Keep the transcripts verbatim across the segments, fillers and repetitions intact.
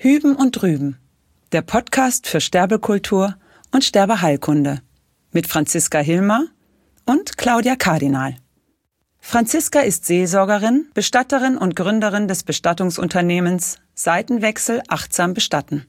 Hüben und Drüben, der Podcast für Sterbekultur und Sterbeheilkunde mit Franziska Hilmer und Claudia Kardinal. Franziska ist Seelsorgerin, Bestatterin und Gründerin des Bestattungsunternehmens Seitenwechsel achtsam bestatten.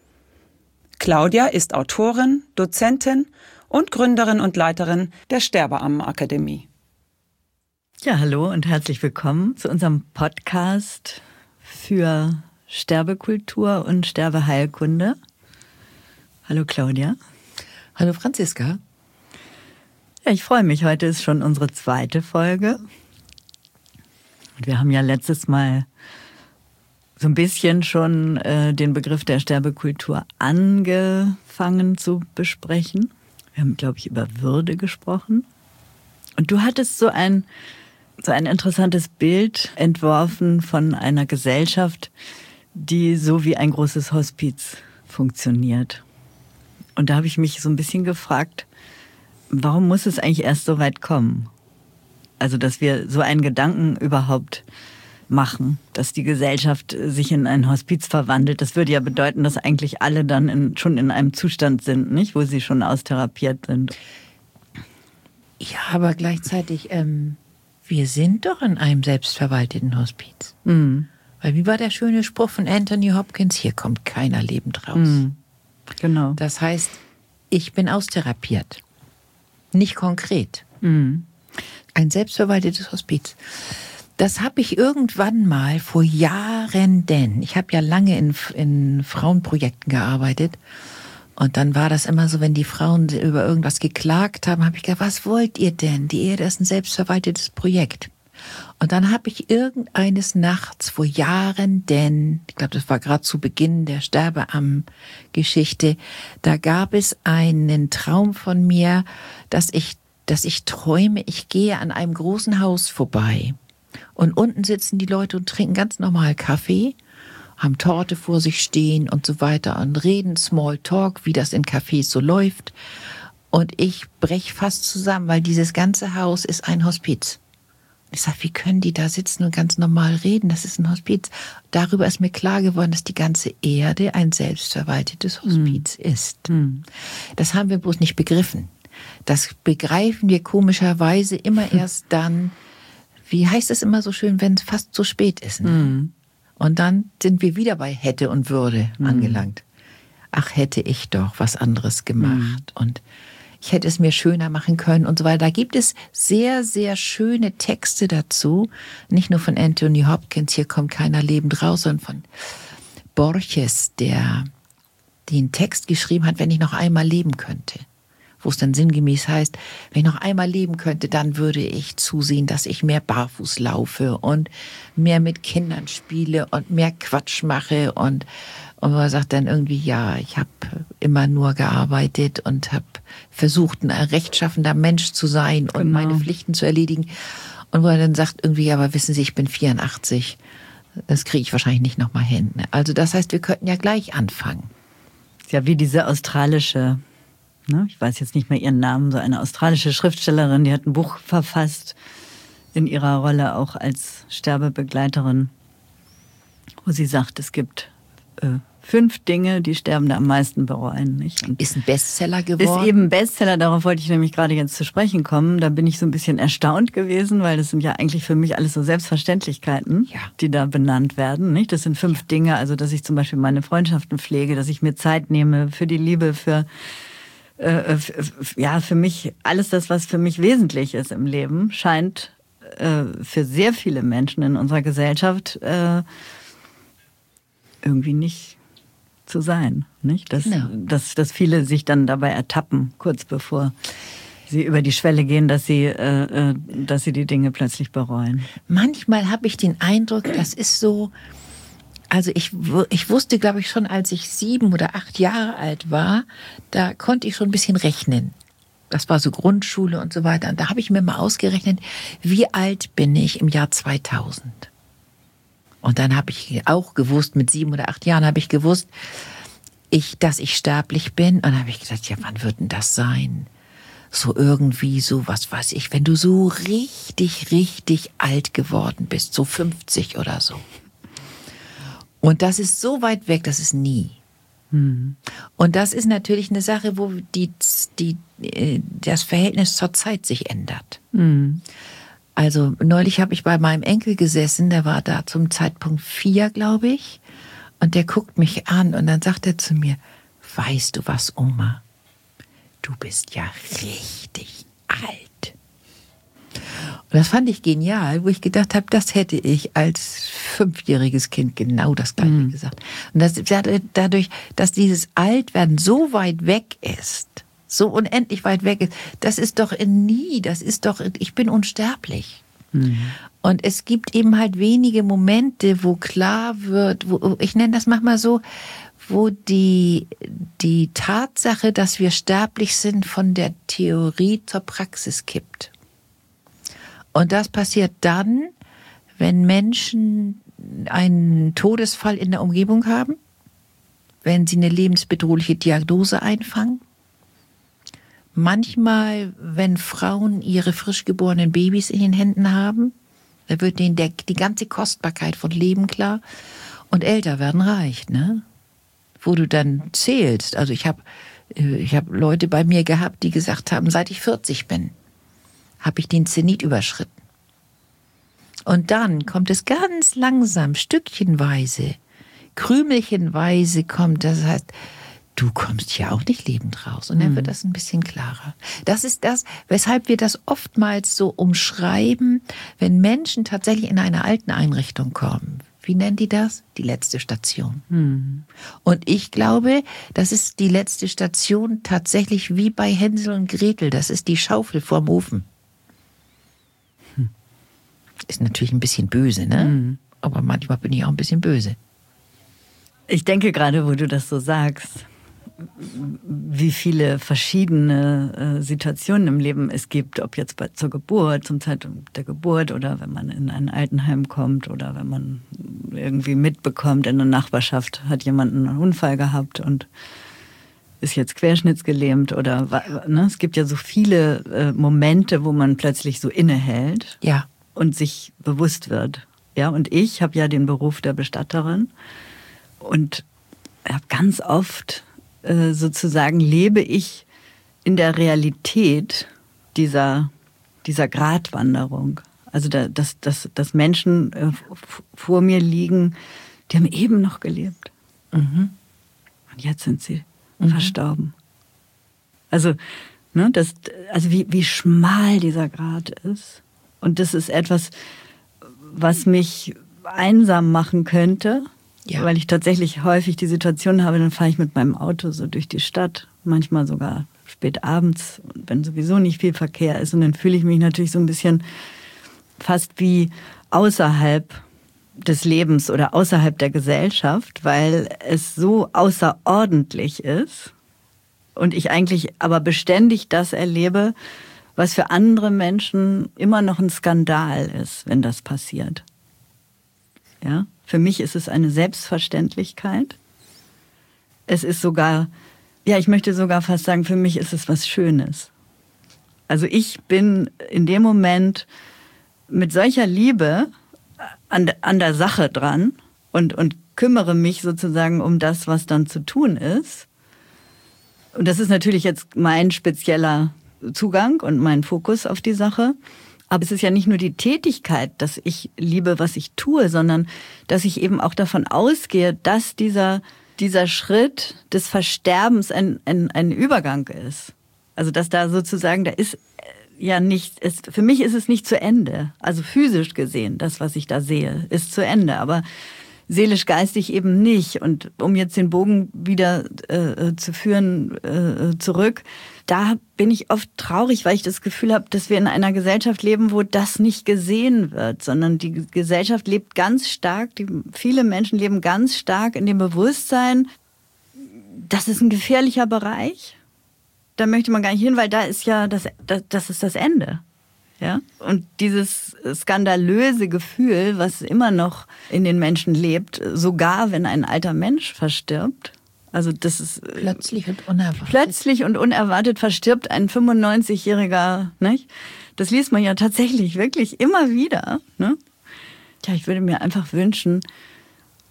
Claudia ist Autorin, Dozentin und Gründerin und Leiterin der Sterbeammenakademie. Ja, hallo und herzlich willkommen zu unserem Podcast für Sterbekultur und Sterbeheilkunde. Hallo Claudia. Hallo Franziska. Ja, ich freue mich. Heute ist schon unsere zweite Folge. Und wir haben ja letztes Mal so ein bisschen schon äh, den Begriff der Sterbekultur angefangen zu besprechen. Wir haben, glaube ich, über Würde gesprochen. Und du hattest so ein, so ein interessantes Bild entworfen von einer Gesellschaft, die so wie ein großes Hospiz funktioniert. Und da habe ich mich so ein bisschen gefragt, warum muss es eigentlich erst so weit kommen? Also, dass wir so einen Gedanken überhaupt machen, dass die Gesellschaft sich in ein Hospiz verwandelt. Das würde ja bedeuten, dass eigentlich alle dann in, schon in einem Zustand sind, nicht, wo sie schon austherapiert sind. Ja, aber gleichzeitig, ähm, wir sind doch in einem selbstverwalteten Hospiz. Mhm. Weil wie war der schöne Spruch von Anthony Hopkins? Hier kommt keiner lebend raus. Mhm. Genau. Das heißt, ich bin austherapiert. Nicht konkret. Mhm. Ein selbstverwaltetes Hospiz. Das habe ich irgendwann mal vor Jahren, denn ich habe ja lange in, in Frauenprojekten gearbeitet. Und dann war das immer so, wenn die Frauen über irgendwas geklagt haben, habe ich gedacht, was wollt ihr denn? Die Erde ist ein selbstverwaltetes Projekt. Und dann habe ich irgendeines Nachts vor Jahren, denn ich glaube, das war gerade zu Beginn der Sterbeamm-Geschichte, da gab es einen Traum von mir, dass ich, dass ich träume, ich gehe an einem großen Haus vorbei. Und unten sitzen die Leute und trinken ganz normal Kaffee, haben Torte vor sich stehen und so weiter und reden Smalltalk, wie das in Cafés so läuft. Und ich brech fast zusammen, weil dieses ganze Haus ist ein Hospiz. Ich sag, wie können die da sitzen und ganz normal reden? Das ist ein Hospiz. Darüber ist mir klar geworden, dass die ganze Erde ein selbstverwaltetes Hospiz mm. ist. Mm. Das haben wir bloß nicht begriffen. Das begreifen wir komischerweise immer erst dann, wie heißt es immer so schön, wenn es fast zu spät ist. Ne? Mm. Und dann sind wir wieder bei hätte und würde mm. angelangt. Ach, hätte ich doch was anderes gemacht. Mm. Und ich hätte es mir schöner machen können und so weiter. Da gibt es sehr, sehr schöne Texte dazu. Nicht nur von Anthony Hopkins, hier kommt keiner lebend raus, sondern von Borges, der den Text geschrieben hat, wenn ich noch einmal leben könnte. Wo es dann sinngemäß heißt, wenn ich noch einmal leben könnte, dann würde ich zusehen, dass ich mehr barfuß laufe und mehr mit Kindern spiele und mehr Quatsch mache. Und, und man sagt dann irgendwie, ja, ich habe immer nur gearbeitet und habe versucht, ein rechtschaffender Mensch zu sein und genau. meine Pflichten zu erledigen. Und wo er dann sagt irgendwie, ja, aber wissen Sie, ich bin vierundachtzig, das kriege ich wahrscheinlich nicht nochmal hin. Also das heißt, wir könnten ja gleich anfangen. Ja, wie diese australische, ne, ich weiß jetzt nicht mehr ihren Namen, so eine australische Schriftstellerin, die hat ein Buch verfasst in ihrer Rolle auch als Sterbebegleiterin, wo sie sagt, es gibt äh, fünf Dinge, die Sterbende am meisten bereuen. Nicht? Und ist ein Bestseller geworden. Ist eben ein Bestseller, darauf wollte ich nämlich gerade jetzt zu sprechen kommen. Da bin ich so ein bisschen erstaunt gewesen, weil das sind ja eigentlich für mich alles so Selbstverständlichkeiten, ja. die da benannt werden. Nicht? Das sind fünf ja. Dinge, also dass ich zum Beispiel meine Freundschaften pflege, dass ich mir Zeit nehme für die Liebe, für äh, ja, für mich, alles das, was für mich wesentlich ist im Leben, scheint äh, für sehr viele Menschen in unserer Gesellschaft äh, irgendwie nicht zu sein, nicht? Dass, no. dass, dass viele sich dann dabei ertappen, kurz bevor sie über die Schwelle gehen, dass sie, äh, dass sie die Dinge plötzlich bereuen. Manchmal habe ich den Eindruck, das ist so, also ich, ich wusste, glaube ich, schon, als ich sieben oder acht Jahre alt war, da konnte ich schon ein bisschen rechnen. Das war so Grundschule und so weiter. Und da habe ich mir mal ausgerechnet, wie alt bin ich im Jahr zweitausend? Und dann habe ich auch gewusst, mit sieben oder acht Jahren habe ich gewusst, ich, dass ich sterblich bin. Und dann habe ich gedacht, ja, wann wird denn das sein? So irgendwie so, was weiß ich, wenn du so richtig, richtig alt geworden bist, so fünfzig oder so. Und das ist so weit weg, das ist nie. Mhm. Und das ist natürlich eine Sache, wo die, die, das Verhältnis zur Zeit sich ändert. Mhm. Also neulich habe ich bei meinem Enkel gesessen, der war da zum Zeitpunkt vier, glaube ich. Und der guckt mich an und dann sagt er zu mir, weißt du was, Oma? Du bist ja richtig alt. Und das fand ich genial, wo ich gedacht habe, das hätte ich als fünfjähriges Kind genau das Gleiche mhm. gesagt. Und das, dadurch, dass dieses Altwerden so weit weg ist, so unendlich weit weg ist, das ist doch nie, das ist doch, ich bin unsterblich. Mhm. Und es gibt eben halt wenige Momente, wo klar wird, wo, ich nenne das manchmal so, wo die, die Tatsache, dass wir sterblich sind, von der Theorie zur Praxis kippt. Und das passiert dann, wenn Menschen einen Todesfall in der Umgebung haben, wenn sie eine lebensbedrohliche Diagnose einfangen. Manchmal, wenn Frauen ihre frisch geborenen Babys in den Händen haben, da wird denen der, die ganze Kostbarkeit von Leben klar. Und älter werden reicht, ne? Wo du dann zählst. Also ich habe ich hab Leute bei mir gehabt, die gesagt haben, seit ich vierzig bin, habe ich den Zenit überschritten. Und dann kommt es ganz langsam, stückchenweise, krümelchenweise kommt, das heißt, du kommst ja auch nicht lebend raus. Und dann wird das ein bisschen klarer. Das ist das, weshalb wir das oftmals so umschreiben, wenn Menschen tatsächlich in eine Alteneinrichtung kommen. Wie nennen die das? Die letzte Station. Hm. Und ich glaube, das ist die letzte Station tatsächlich wie bei Hänsel und Gretel. Das ist die Schaufel vorm Ofen. Hm. Ist natürlich ein bisschen böse, ne? Hm. Aber manchmal bin ich auch ein bisschen böse. Ich denke gerade, wo du das so sagst, wie viele verschiedene äh, Situationen im Leben es gibt, ob jetzt bei, zur Geburt, zum Zeitpunkt der Geburt oder wenn man in ein Altenheim kommt oder wenn man irgendwie mitbekommt, in der Nachbarschaft hat jemand einen Unfall gehabt und ist jetzt querschnittsgelähmt oder, ne, es gibt ja so viele äh, Momente, wo man plötzlich so innehält, ja, und sich bewusst wird. Ja, und ich habe ja den Beruf der Bestatterin und habe ganz oft sozusagen lebe ich in der Realität dieser, dieser Gratwanderung. Also da, dass, dass, dass Menschen äh, vor mir liegen, die haben eben noch gelebt. Mhm. Und jetzt sind sie mhm. verstorben. Also, ne, das, also wie, wie schmal dieser Grat ist. Und das ist etwas, was mich einsam machen könnte. Ja. Weil ich tatsächlich häufig die Situation habe, dann fahre ich mit meinem Auto so durch die Stadt, manchmal sogar spät abends, wenn sowieso nicht viel Verkehr ist. Und dann fühle ich mich natürlich so ein bisschen fast wie außerhalb des Lebens oder außerhalb der Gesellschaft, weil es so außerordentlich ist und ich eigentlich aber beständig das erlebe, was für andere Menschen immer noch ein Skandal ist, wenn das passiert. Ja? Für mich ist es eine Selbstverständlichkeit. Es ist sogar, ja, ich möchte sogar fast sagen, für mich ist es was Schönes. Also ich bin in dem Moment mit solcher Liebe an, an der Sache dran und, und kümmere mich sozusagen um das, was dann zu tun ist. Und das ist natürlich jetzt mein spezieller Zugang und mein Fokus auf die Sache. Aber es ist ja nicht nur die Tätigkeit, dass ich liebe, was ich tue, sondern dass ich eben auch davon ausgehe, dass dieser, dieser Schritt des Versterbens ein, ein, ein Übergang ist. Also dass da sozusagen, da ist ja nicht, es, für mich ist es nicht zu Ende. Also physisch gesehen, das, was ich da sehe, ist zu Ende. Aber seelisch, geistig eben nicht. Und um jetzt den Bogen wieder äh, zu führen, äh, zurück, da bin ich oft traurig, weil ich das Gefühl habe, dass wir in einer Gesellschaft leben, wo das nicht gesehen wird, sondern die Gesellschaft lebt ganz stark, die, viele Menschen leben ganz stark in dem Bewusstsein, das ist ein gefährlicher Bereich. Da möchte man gar nicht hin, weil da ist ja das, das, das ist das Ende. Ja? Und dieses skandalöse Gefühl, was immer noch in den Menschen lebt, sogar wenn ein alter Mensch verstirbt, also das ist plötzlich und unerwartet. Plötzlich und unerwartet verstirbt ein fünfundneunzigjähriger, nicht? Das liest man ja tatsächlich wirklich immer wieder, ne? Ja, ich würde mir einfach wünschen,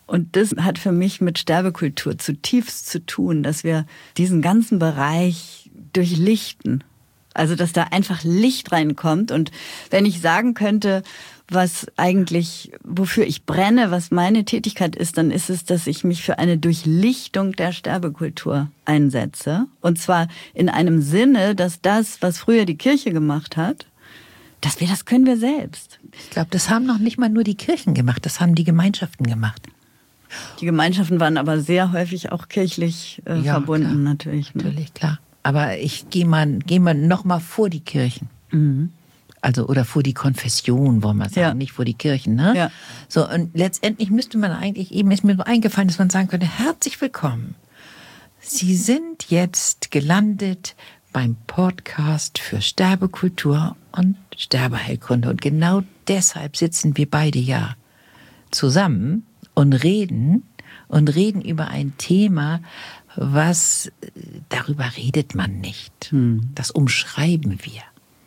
Und das hat für mich mit Sterbekultur zutiefst zu tun, dass wir diesen ganzen Bereich durchlichten. Also, dass da einfach Licht reinkommt. Und wenn ich sagen könnte, was eigentlich, wofür ich brenne, was meine Tätigkeit ist, dann ist es, dass ich mich für eine Durchlichtung der Sterbekultur einsetze. Und zwar in einem Sinne, dass das, was früher die Kirche gemacht hat, dass wir, das können wir selbst. Ich glaube, das haben noch nicht mal nur die Kirchen gemacht, das haben die Gemeinschaften gemacht. Die Gemeinschaften waren aber sehr häufig auch kirchlich äh, ja, verbunden, klar. natürlich. Ne? Natürlich, klar. Aber ich gehe mal, geh mal noch mal vor die Kirchen. Mhm. Also, oder vor die Konfession, wollen wir sagen, ja. Nicht vor die Kirchen, ne? Ja. So, und letztendlich müsste man eigentlich, eben ist mir so eingefallen, dass man sagen könnte, herzlich willkommen. Sie sind jetzt gelandet beim Podcast für Sterbekultur und Sterbeheilkunde. Und genau deshalb sitzen wir beide ja zusammen und reden und reden über ein Thema, was, darüber redet man nicht. Hm. Das umschreiben wir.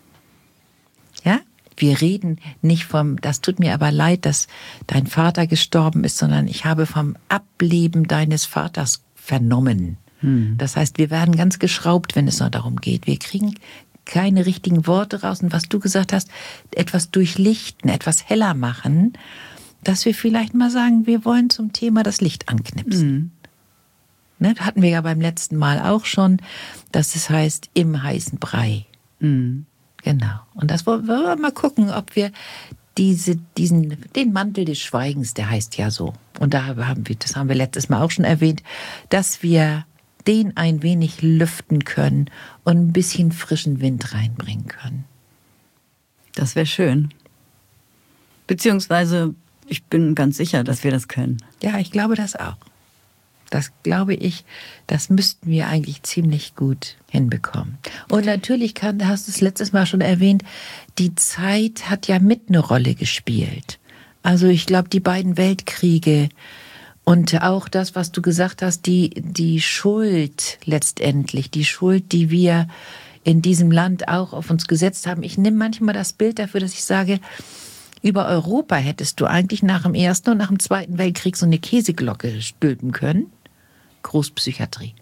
Ja? Wir reden nicht vom, das tut mir aber leid, dass dein Vater gestorben ist, sondern ich habe vom Ableben deines Vaters vernommen. Hm. Das heißt, wir werden ganz geschraubt, wenn es noch darum geht. Wir kriegen keine richtigen Worte raus. Und was du gesagt hast, etwas durchlichten, etwas heller machen, dass wir vielleicht mal sagen, wir wollen zum Thema das Licht anknipsen. Mhm. Ne, hatten wir ja beim letzten Mal auch schon, dass es heißt, im heißen Brei. Mhm. Genau. Und das wollen wir mal gucken, ob wir diese, diesen, den Mantel des Schweigens, der heißt ja so. Und da haben wir, das haben wir letztes Mal auch schon erwähnt, dass wir den ein wenig lüften können und ein bisschen frischen Wind reinbringen können. Das wäre schön. Beziehungsweise, ich bin ganz sicher, dass wir das können. Ja, ich glaube das auch. Das glaube ich, das müssten wir eigentlich ziemlich gut hinbekommen. Und natürlich kann, da hast du es letztes Mal schon erwähnt, die Zeit hat ja mit eine Rolle gespielt. Also ich glaube, die beiden Weltkriege und auch das, was du gesagt hast, die, die Schuld letztendlich, die Schuld, die wir in diesem Land auch auf uns gesetzt haben. Ich nehme manchmal das Bild dafür, dass ich sage, über Europa hättest du eigentlich nach dem Ersten und nach dem Zweiten Weltkrieg so eine Käseglocke stülpen können. Großpsychiatrie.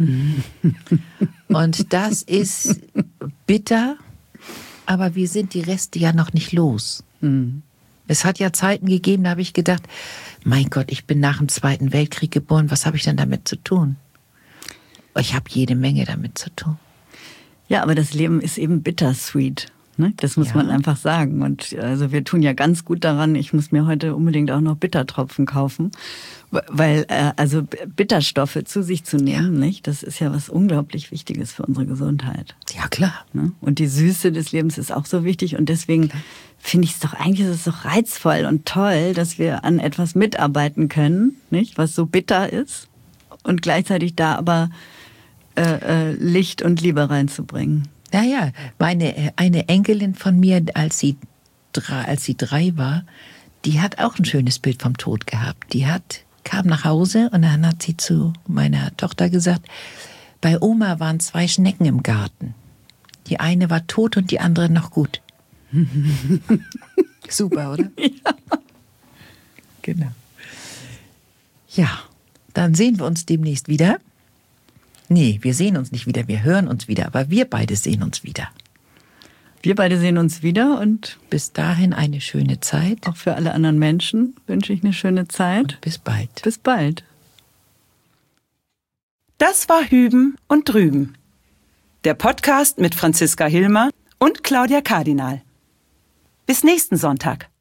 Und das ist bitter, aber wir sind die Reste ja noch nicht los. Mhm. Es hat ja Zeiten gegeben, da habe ich gedacht, mein Gott, ich bin nach dem Zweiten Weltkrieg geboren, was habe ich denn damit zu tun? Ich habe jede Menge damit zu tun. Ja, aber das Leben ist eben bittersweet. Ne? Das muss ja. man einfach sagen. Und also wir tun ja ganz gut daran, ich muss mir heute unbedingt auch noch Bittertropfen kaufen, weil äh, also Bitterstoffe zu sich zu nehmen, ja. nicht? Das ist ja was unglaublich Wichtiges für unsere Gesundheit. Ja, klar. Ne? Und die Süße des Lebens ist auch so wichtig und deswegen finde ich es doch eigentlich, ist es doch reizvoll und toll, dass wir an etwas mitarbeiten können, nicht? Was so bitter ist und gleichzeitig da aber äh, äh, Licht und Liebe reinzubringen. Naja, meine, eine Enkelin von mir, als sie, drei, als sie drei war, die hat auch ein schönes Bild vom Tod gehabt. Die hat, kam nach Hause und dann hat sie zu meiner Tochter gesagt, bei Oma waren zwei Schnecken im Garten. Die eine war tot und die andere noch gut. Super, oder? Ja. Genau. Ja, dann sehen wir uns demnächst wieder. Nee, wir sehen uns nicht wieder, wir hören uns wieder, aber wir beide sehen uns wieder. Wir beide sehen uns wieder und bis dahin eine schöne Zeit. Auch für alle anderen Menschen wünsche ich eine schöne Zeit. Und bis bald. Bis bald. Das war Hüben und Drüben. Der Podcast mit Franziska Hilmer und Claudia Kardinal. Bis nächsten Sonntag.